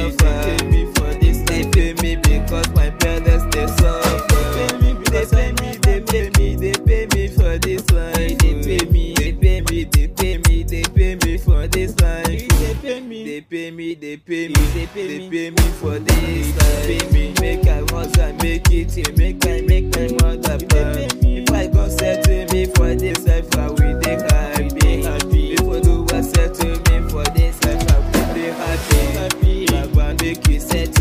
suffer. They pay me for this, they pay me because my parents they suffer. They pay me because they pay me for this life. They pay me for this life. They pay me for this life. Pay me, make I once I make it, you make my mother proud. If I go settle me for this life, I will be happy. If I do what settle me for this life, I will be happy. Baba make you settle